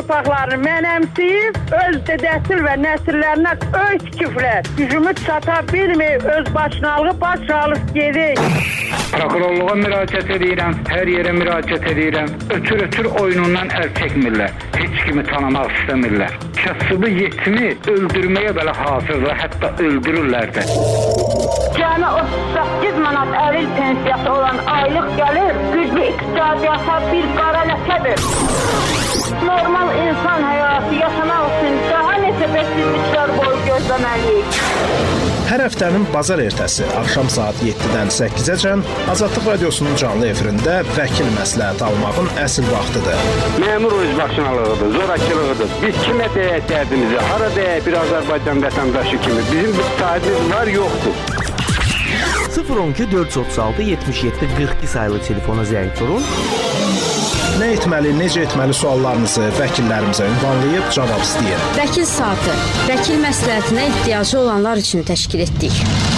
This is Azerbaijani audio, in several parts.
torpaqlarını mənəmsiyib, öz dədəsil və nəsillərinə öz küfrlər gücümü çata bilməyib, öz başınalığı baş alıb gedir. Prokurorluğa müraciət edirəm, hər yerə müraciət edirəm. Ötür oyunundan əl çəkmirlər, heç kimi tanımaq istəmirlər. Kasıbı yetimi öldürməyə belə hazırlar, hətta öldürürlər də. Cəmi 38 manat əril pensiyası olan aylıq gəlir, güclü iqtisadiyyata bir qara ləkədir. Normal insan həyatı yaşamaq üçün daha neçə bəksizliklər boyu gözləməliyik. Hər həftənin bazar ertəsi axşam saat 7-dən 8-əcən Azadlıq Radiosunun canlı efirində vəkil məsləhət almağın əsl vaxtıdır. Məmur özbaşınalığıdır, zorakılığıdır. Biz kimə deyək dərdimizi, hara deyək bir Azərbaycan vətəndaşı kimi. Bizim bir sahibimiz var, yoxdur. 012 436 77 42 sayılı telefona zəng vurun. Nə etməli, necə etməli suallarınızı vəkillərimizə ünvanlayıb cavab istəyir. Vəkil saatı, vəkil məsləhətinə ehtiyacı olanlar üçün təşkil etdik.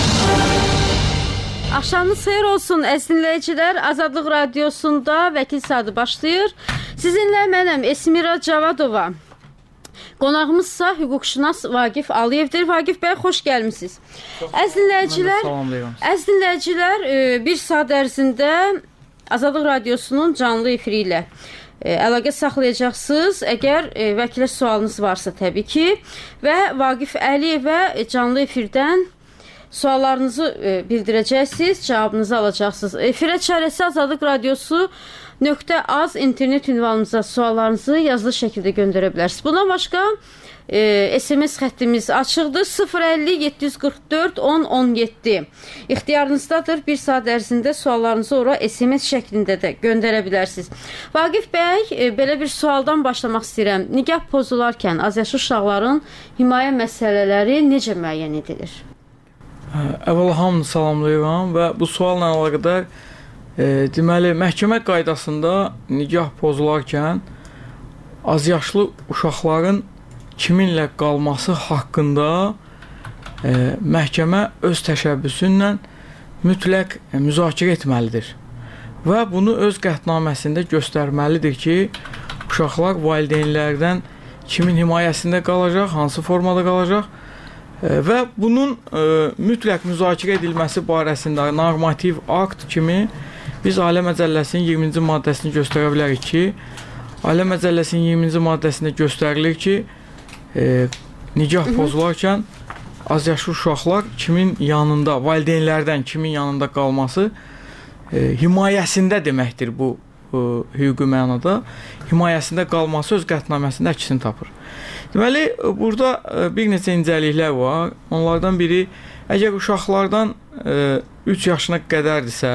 Axşamınız xeyir olsun əziz dinləyicilər. Azadlıq Radiosunda vəkil saatı başlayır. Sizinlə mənəm Esmira Cavadova. Qonağımızsa hüquqşünas Vaqif Aliyevdir. Vaqif bəy, xoş gəlmisiniz. Əziz dinləyicilər, bir saat ərzində Azadlıq Radiosunun canlı efiri ilə əlaqə saxlayacaqsınız. Əgər vəkilə sualınız varsa təbii ki və Vaqif Əliyevə canlı efirdən suallarınızı bildirəcəksiniz, cavabınızı alacaqsınız. Efirə çarəsi Azadlıq Radiosu .az internet ünvanımıza suallarınızı yazılı şəkildə göndərə bilərsiniz. Bundan başqa SMS xəttimiz açıqdır. 050 744 10 17. İxtiyarınızdadır. Bir saat ərzində suallarınızı ora SMS şəklində də göndərə bilərsiniz. Vaqif bəy, belə bir sualdan başlamaq istəyirəm. Nigah pozularkən azyaşlı uşaqların himayə məsələləri necə müəyyən edilir? Əvvəla hamını salamlayıram və bu sualla əlaqədar deməli, məhkəmə qaydasında nigah pozularkən azyaşlı uşaqların kiminlə qalması haqqında məhkəmə öz təşəbbüsü ilə mütləq müzakirə etməlidir. Və bunu öz qətnaməsində göstərməlidir ki, uşaqlar valideynlərdən kimin himayəsində qalacaq, hansı formada qalacaq və bunun mütləq müzakirə edilməsi barəsində normativ akt kimi biz Ailə Məcəlləsinin 20-ci maddəsini göstərə bilərik ki, Ailə Məcəlləsinin 20-ci maddəsində göstərilir ki, nigah pozularkən azyaşlı uşaqlar kimin yanında, valideynlərdən kimin yanında qalması himayəsində deməkdir bu hüquqi mənada. Himayəsində qalması öz qətnaməsində əksini tapır. Deməli, burada bir neçə incəliklər var. Onlardan biri, əgər uşaqlardan 3 yaşına qədərdirsə,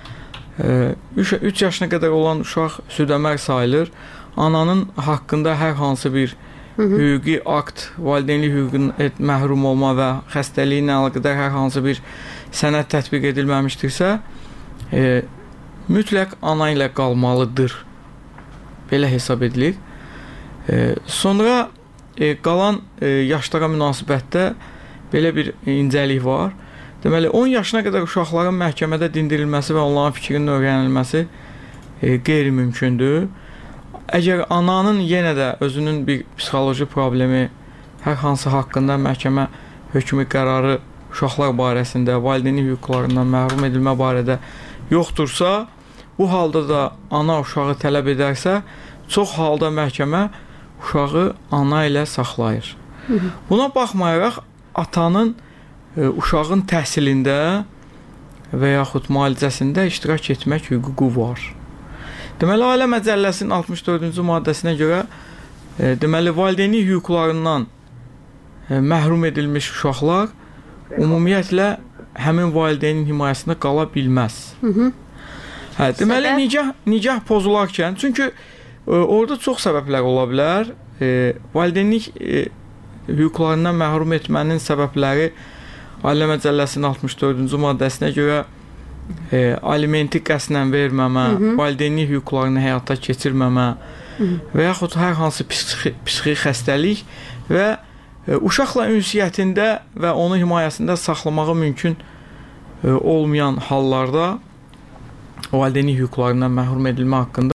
3 yaşına qədər olan uşaq südəmər sayılır. Ananın haqqında hər hansı bir hüquqi akt, valideynlik hüququndan məhrum olma və xəstəliyi ilə əlaqədar hər hansı bir sənəd tətbiq edilməmişdirsə, mütləq ana ilə qalmalıdır. Belə hesab edilir. Sonra qalan yaşlara münasibətdə belə bir incəlik var. Deməli, 10 yaşına qədər uşaqların məhkəmədə dindirilməsi və onların fikrinin öyrənilməsi qeyri-mümkündür. Əgər ananın yenə də özünün bir psixoloji problemi, hər hansı haqqında məhkəmə hökmü qərarı uşaqlar barəsində, valideynlik hüquqlarından məhrum edilmə barədə yoxdursa, bu halda da ana uşağı tələb edərsə, çox halda məhkəmə uşağı ana ilə saxlayır. Buna baxmayaraq, atanın uşağın təhsilində və yaxud müalicəsində iştirak etmək hüququ var. Deməli, Ailə Məcəlləsinin 64-cü maddəsinə görə deməli, valideynlik hüquqlarından məhrum edilmiş uşaqlar ümumiyyətlə həmin valideynin himayəsində qala bilməz. Deməli, nigah pozularkən, çünki orada çox səbəblər ola bilər. Valideynlik hüquqlarından məhrum etmənin səbəbləri Ailə Məcəlləsinin 64-cü maddəsinə görə alimenti qəsdən verməmə, valideynlik hüquqlarını həyata keçirməmə və yaxud hər hansı psixi xəstəlik və uşaqla ünsiyyətində və onun himayəsində saxlamağı mümkün olmayan hallarda valideynlik hüquqlarından məhrum edilmə haqqında